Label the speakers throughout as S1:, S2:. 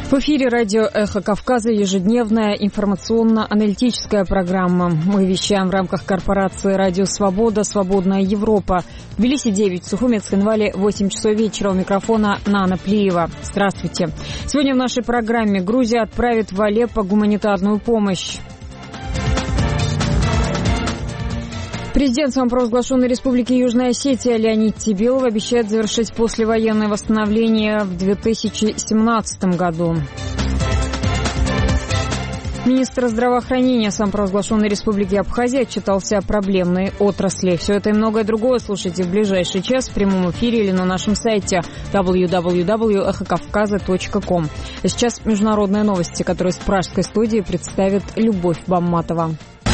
S1: В эфире радио «Эхо Кавказа» ежедневная информационно-аналитическая программа. Мы вещаем в рамках корпорации «Радио Свобода», «Свободная Европа». В Тбилиси 9, в Сухуме, Цхинвале 8 часов вечера. У микрофона Нана Плиева. Здравствуйте. Сегодня в нашей программе Грузия отправит в Алеппо гуманитарную помощь. Президент самопровозглашенной Республики Южная Осетия Леонид Тебелов обещает завершить послевоенное восстановление в 2017 году. Министр здравоохранения самопровозглашенной Республики Абхазия отчитался о проблемной отрасли. Все это и многое другое слушайте в ближайший час в прямом эфире или на нашем сайте www.эхокавказа.ком. А сейчас международные новости, которые с пражской студии представит Любовь Бамматова.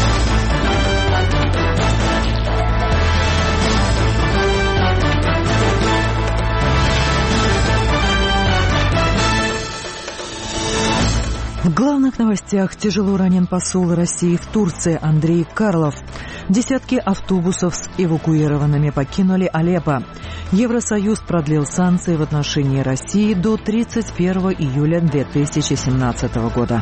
S2: В главных новостях тяжело ранен посол России в Турции Андрей Карлов. Десятки автобусов с эвакуированными покинули Алеппо. Евросоюз продлил санкции в отношении России до 31 июля 2017 года.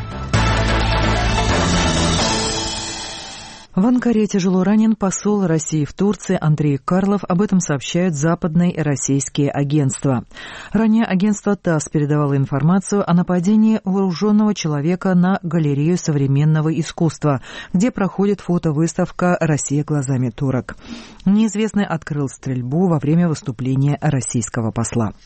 S2: В Анкаре тяжело ранен посол России в Турции Андрей Карлов. Об этом сообщают западные и российские агентства. Ранее агентство ТАСС передавало информацию о нападении вооруженного человека на галерею современного искусства, где проходит фотовыставка «Россия глазами турок». Неизвестный открыл стрельбу во время выступления российского посла.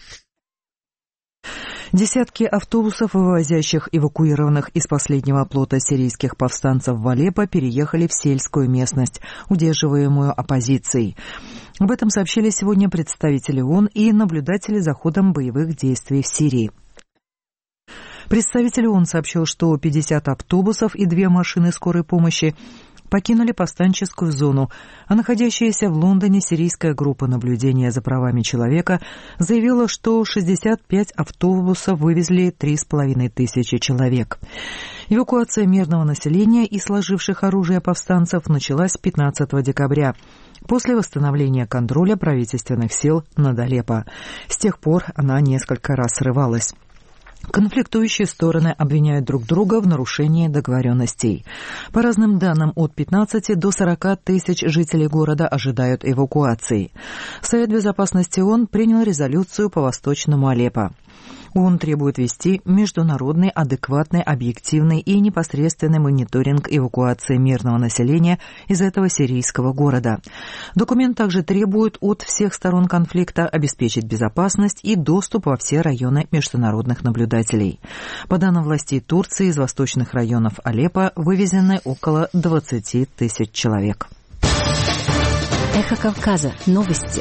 S2: Десятки автобусов, вывозящих эвакуированных из последнего оплота сирийских повстанцев в Алеппо, переехали в сельскую местность, удерживаемую оппозицией. Об этом сообщили сегодня представители ООН и наблюдатели за ходом боевых действий в Сирии. Представитель ООН сообщил, что 50 автобусов и 2 машины скорой помощи покинули повстанческую зону, а находящаяся в Лондоне сирийская группа наблюдения за правами человека заявила, что 65 автобусов вывезли 3500 человек. Эвакуация мирного населения и сложивших оружие повстанцев началась 15 декабря, после восстановления контроля правительственных сил над Алеппо. С тех пор она несколько раз срывалась. Конфликтующие стороны обвиняют друг друга в нарушении договоренностей. По разным данным, от 15 до 40 тысяч жителей города ожидают эвакуации. Совет безопасности ООН принял резолюцию по восточному Алеппо. ООН требует вести международный, адекватный, объективный и непосредственный мониторинг эвакуации мирного населения из этого сирийского города. Документ также требует от всех сторон конфликта обеспечить безопасность и доступ во все районы международных наблюдателей. По данным властей Турции, из восточных районов Алеппо вывезены около 20 тысяч человек.
S3: Эхо Кавказа. Новости.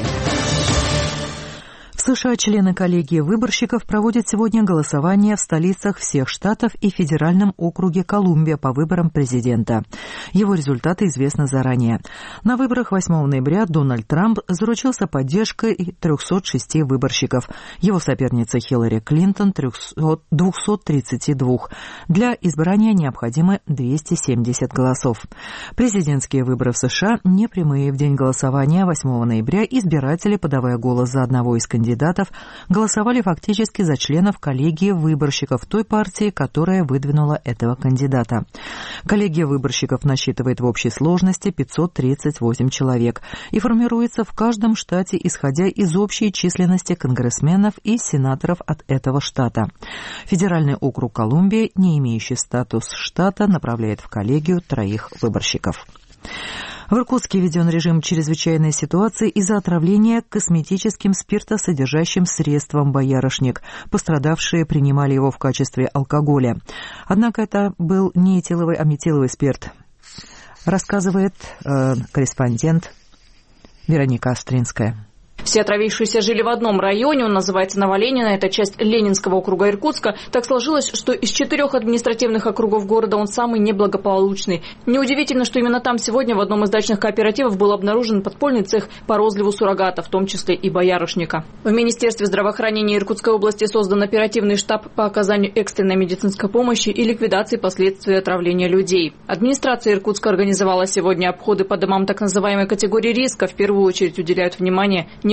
S2: В США члены коллегии выборщиков проводят сегодня голосование в столицах всех штатов и федеральном округе Колумбия по выборам президента. Его результаты известны заранее. На выборах 8 ноября Дональд Трамп заручился поддержкой 306 выборщиков. Его соперница Хиллари Клинтон 232. Для избрания необходимы 270 голосов. Президентские выборы в США не прямые. В день голосования 8 ноября избиратели, подавая голос за одного из кандидатов, голосовали фактически за членов коллегии выборщиков той партии, которая выдвинула этого кандидата. Коллегия выборщиков насчитывает в общей сложности 538 человек и формируется в каждом штате, исходя из общей численности конгрессменов и сенаторов от этого штата. Федеральный округ Колумбия, не имеющий статус штата, направляет в коллегию 3 выборщиков. В Иркутске введен режим чрезвычайной ситуации из-за отравления косметическим спиртосодержащим средством «Боярышник». Пострадавшие принимали его в качестве алкоголя. Однако это был не этиловый, а метиловый спирт, рассказывает корреспондент Вероника Остринская.
S4: Все отравившиеся жили в одном районе, он называется Новоленина, это часть Ленинского округа Иркутска. Так сложилось, что из 4 административных округов города он самый неблагополучный. Неудивительно, что именно там сегодня в одном из дачных кооперативов был обнаружен подпольный цех по розливу суррогата, в том числе и боярышника. В Министерстве здравоохранения Иркутской области создан оперативный штаб по оказанию экстренной медицинской помощи и ликвидации последствий отравления людей. Администрация Иркутска организовала сегодня обходы по домам так называемой категории риска. В первую очередь уделяют внимание невооруженным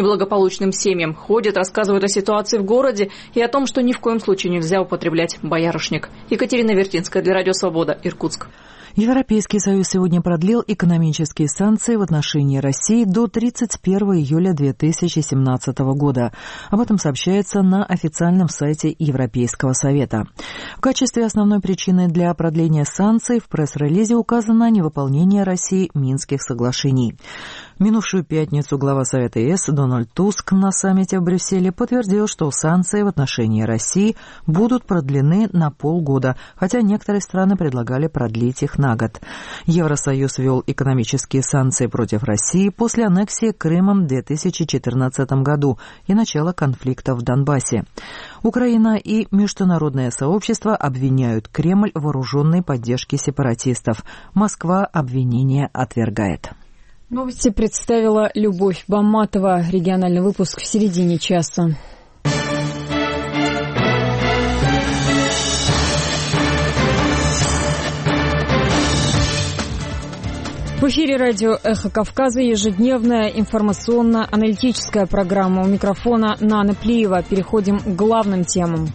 S4: неблагополучным семьям. Ходят, рассказывают о ситуации в городе и о том, что ни в коем случае нельзя употреблять боярышник. Екатерина Вертинская для Радио Свобода, Иркутск.
S2: Европейский Союз сегодня продлил экономические санкции в отношении России до 31 июля 2017 года. Об этом сообщается на официальном сайте Европейского Совета. В качестве основной причины для продления санкций в пресс-релизе указано невыполнение России Минских соглашений. В минувшую пятницу глава Совета ЕС Дональд Туск на саммите в Брюсселе подтвердил, что санкции в отношении России будут продлены на полгода, хотя некоторые страны предлагали продлить их на год. Евросоюз ввел экономические санкции против России после аннексии Крыма в 2014 году и начала конфликта в Донбассе. Украина и международное сообщество обвиняют Кремль в вооруженной поддержке сепаратистов. Москва обвинения отвергает.
S1: Новости представила Любовь Баматова. Региональный выпуск в середине часа. В эфире радио «Эхо Кавказа» ежедневная информационно-аналитическая программа. У микрофона Нана Плиева. Переходим к главным темам.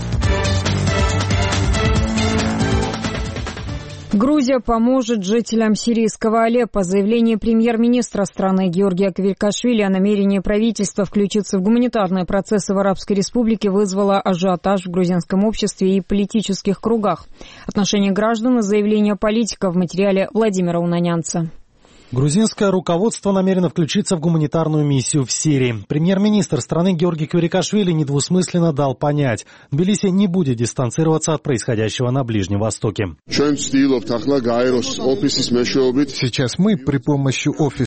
S1: Грузия поможет жителям сирийского Алеппо. Заявление премьер-министра страны Георгия Квиркашвили о намерении правительства включиться в гуманитарные процессы в Арабской Республике вызвало ажиотаж в грузинском обществе и политических кругах. Отношение граждан и заявление политиков в материале Владимира Унанянца.
S5: Грузинское руководство намерено включиться в гуманитарную миссию в Сирии. Премьер-министр страны Георгий Квиркашвили недвусмысленно дал понять, Тбилиси не будет дистанцироваться от происходящего на Ближнем Востоке.
S6: Сейчас мы при помощи офиса